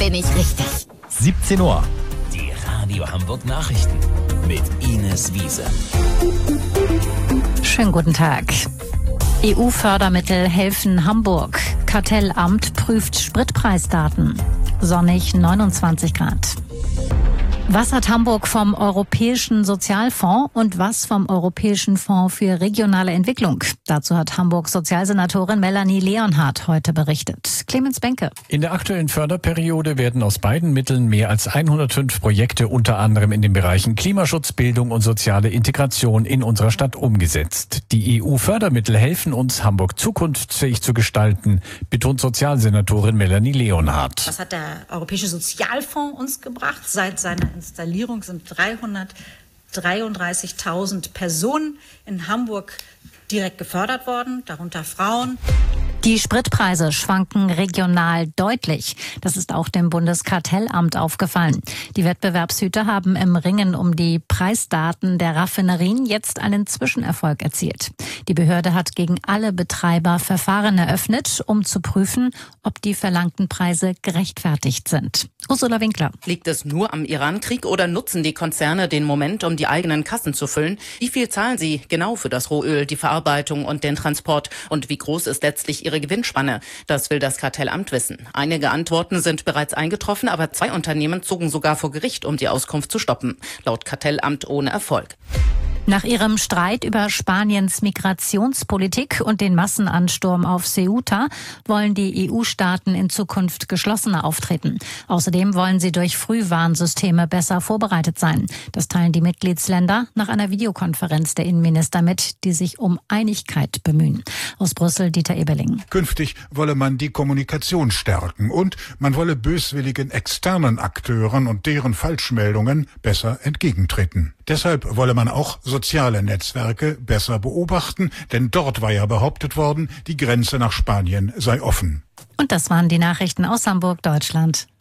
bin ich richtig. 17 Uhr. Die Radio Hamburg Nachrichten mit Ines Wiese. Schönen guten Tag. EU-Fördermittel helfen Hamburg. Kartellamt prüft Spritpreisdaten. Sonnig 29 Grad. Was hat Hamburg vom Europäischen Sozialfonds und was vom Europäischen Fonds für regionale Entwicklung? Dazu hat Hamburgs Sozialsenatorin Melanie Leonhardt heute berichtet. Clemens Benke. In der aktuellen Förderperiode werden aus beiden Mitteln mehr als 105 Projekte unter anderem in den Bereichen Klimaschutz, Bildung und soziale Integration in unserer Stadt umgesetzt. Die EU-Fördermittel helfen uns, Hamburg zukunftsfähig zu gestalten, betont Sozialsenatorin Melanie Leonhardt. Was hat der Europäische Sozialfonds uns gebracht? Seit seiner Installierung sind 333.000 Personen in Hamburg direkt gefördert worden, darunter Frauen. Die Spritpreise schwanken regional deutlich. Das ist auch dem Bundeskartellamt aufgefallen. Die Wettbewerbshüter haben im Ringen um die Preisdaten der Raffinerien jetzt einen Zwischenerfolg erzielt. Die Behörde hat gegen alle Betreiber Verfahren eröffnet, um zu prüfen, ob die verlangten Preise gerechtfertigt sind. Ursula Winkler. Liegt es nur am Iran-Krieg oder nutzen die Konzerne den Moment, um die eigenen Kassen zu füllen? Wie viel zahlen sie genau für das Rohöl, die Verarbeitung und den Transport? Und wie groß ist letztlich ihre Gewinnspanne? Das will das Kartellamt wissen. Einige Antworten sind bereits eingetroffen, aber 2 Unternehmen zogen sogar vor Gericht, um die Auskunft zu stoppen. Laut Kartellamt ohne Erfolg. Nach ihrem Streit über Spaniens Migrationspolitik und den Massenansturm auf Ceuta wollen die EU-Staaten in Zukunft geschlossener auftreten. Außerdem wollen sie durch Frühwarnsysteme besser vorbereitet sein. Das teilen die Mitgliedsländer nach einer Videokonferenz der Innenminister mit, die sich um Einigkeit bemühen. Aus Brüssel Dieter Eberling. Künftig wolle man die Kommunikation stärken und man wolle böswilligen externen Akteuren und deren Falschmeldungen besser entgegentreten. Deshalb wolle man auch soziale Netzwerke besser beobachten, denn dort war ja behauptet worden, die Grenze nach Spanien sei offen. Und das waren die Nachrichten aus Hamburg, Deutschland.